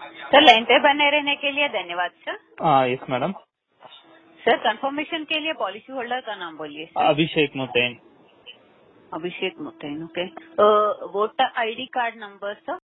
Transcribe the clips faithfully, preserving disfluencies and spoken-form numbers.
Sir line पे बने रहने के लिए धन्यवाद सर। हाँ यस मैडम। सर कंफर्मेशन के लिए पॉलिसी होल्डर का नाम बोलिए sir. Abhishek Mutain. Abhishek Mutain. Okay. Voter ID card number sir.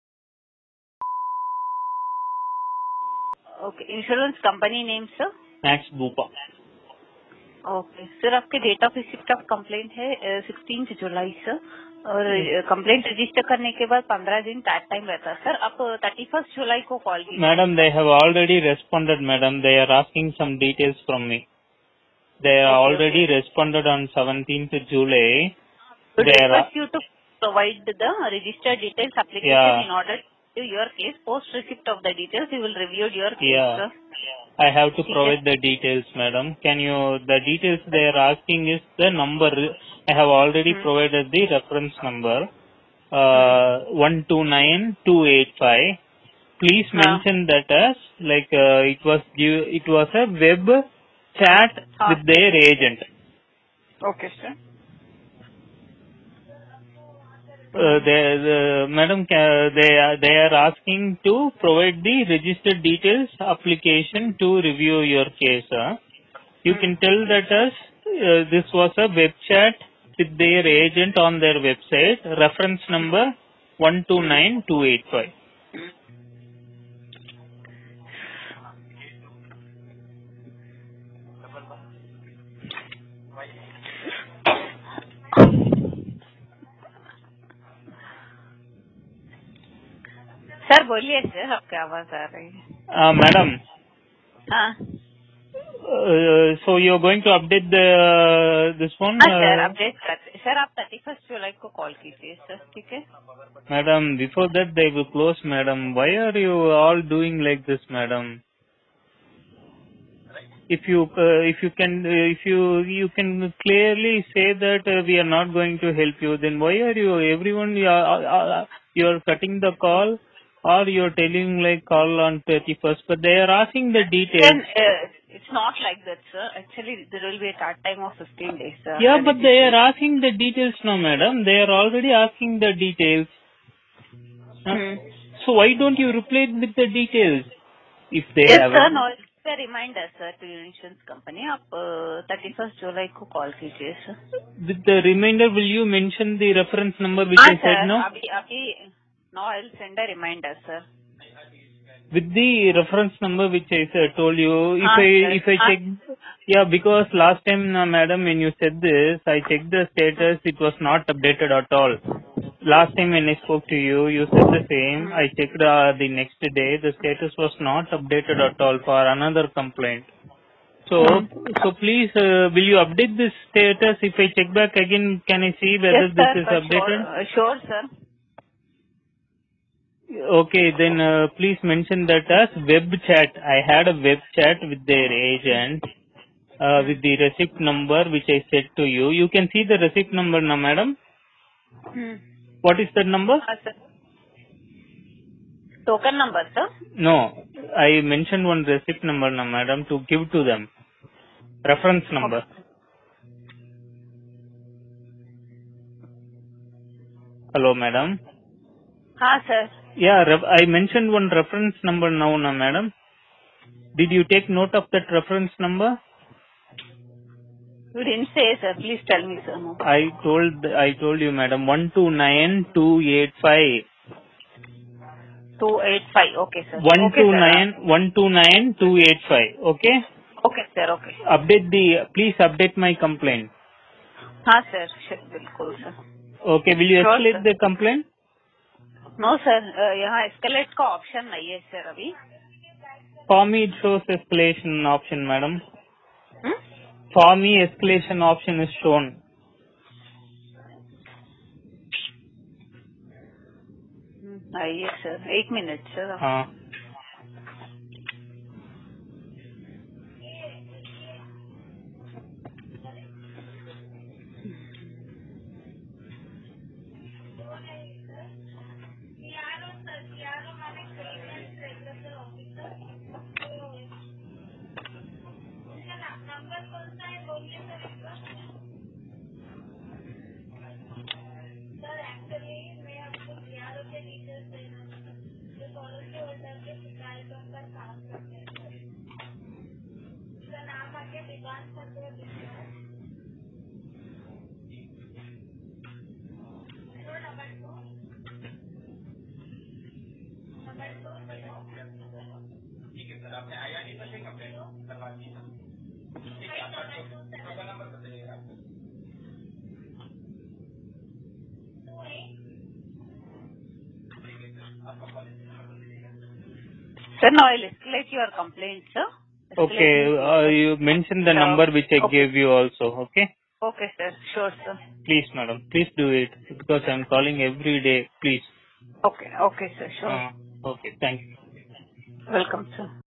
Okay. Insurance company name sir. Max Bupa. Okay sir, आपके date of receipt of complaint है सिक्सटीन जुलाई सर, और complaint register करने के बाद पंद्रह दिन टाइम रहता है सर। आप थर्टी फर्स्ट जुलाई को कॉल कीजिए। Madam they have already responded madam, they are asking some details from me. They are Okay, already okay. responded on seventeenth July. So They are, request you to provide the registered details application yeah, in order to your case. Post receipt of the details, you will review your case, yeah. sir. I have to Okay. provide the details, madam. Can you, the details they are asking is the number. I have already Hmm. provided the reference number, uh, one two nine two eight five. Please हाँ. mention that as like uh, it was give, it was a web chat हाँ. with their agent. Okay, sir. Uh, they, uh, madam, ca- they are they are asking to provide the registered details application to review your case. Huh? You Hmm. can tell that as uh, this was a web chat with their agent on their website. Reference number one two nine two eight five. Sir बोलिए sir, आपकी आवाज आ रही है। Uh, madam, हाँ uh, so you are going to update the this one. हाँ sir, Uh, update करते sir. आप thirty first July को कॉल कीजिए सर, ठीक है। madam, before that they will close, madam. Why are you all doing like this, madam? If you uh, if you can uh, if you you can clearly say that uh, we are not going to help you, then why are you everyone you are, uh, you are cutting the call, or you are telling like call on thirty-first, but they are asking the Then details. uh, it's not like that, sir. Actually, there will be a start time of fifteen days, sir. Yeah, after but they are registration. asking the details now, madam. They are already asking the details. Huh? Hmm. So why don't you reply with the details if they Yes, have sir. it? No, it's a reminder, sir, to your insurance company. आप thirty first July को call कीजिए sir. With the reminder, will you mention the reference number which हाँ I said sir, now? अभी अभी no, I will send a reminder sir. With the reference number which I said, told you, if हाँ I sir, if I हाँ check, yeah, because last time, uh, madam, when you said this, I checked the status, it was not updated at all. Last time when I spoke to you, you said the same. I checked uh, the next day, the status was not updated at all for another complaint. So, so please, uh, will you update this status? If I check back again, can I see whether yes this sir, is for updated? sure, sure sir. Okay, then uh, please mention that as web chat. I had a web chat with their agent uh, with the receipt number which I said to you. You can see the receipt number now, madam. Hmm. What is that number? हाँ sir, token number sir. No, I mentioned one receipt number now, madam, to give to them. Reference number. Hello, madam. हाँ sir. Yeah, ref- I mentioned one reference number now, now, madam. Did you take note of that reference number? You didn't say, sir. Please tell me, sir. No. I told I told you, madam. One two nine two eight five. two eight five. Okay, sir. One Okay, two sir. nine one two nine two eight five. Okay. Okay, sir. Okay. Update the. Please update my complaint. हाँ sir, sure, बिल्कुल sir. Okay. Will you Sure, escalate sir. the complaint? No sir, यहाँ escalate का option नहीं है sir अभी। For me, it shows escalation option, madam. हम्म? For me, escalation option is shown. आइए sir, एक मिनट सर। हाँ. Sir, now I'll escalate your complaint, sir. Escalate Okay, it. uh, you mentioned the Uh, number which I okay. gave you also, okay? Okay, sir. Sure, sir. Please, madam, please do it because I'm calling every day, please. Okay. Okay, sir. Sure. Uh, okay, thank you. Welcome, sir.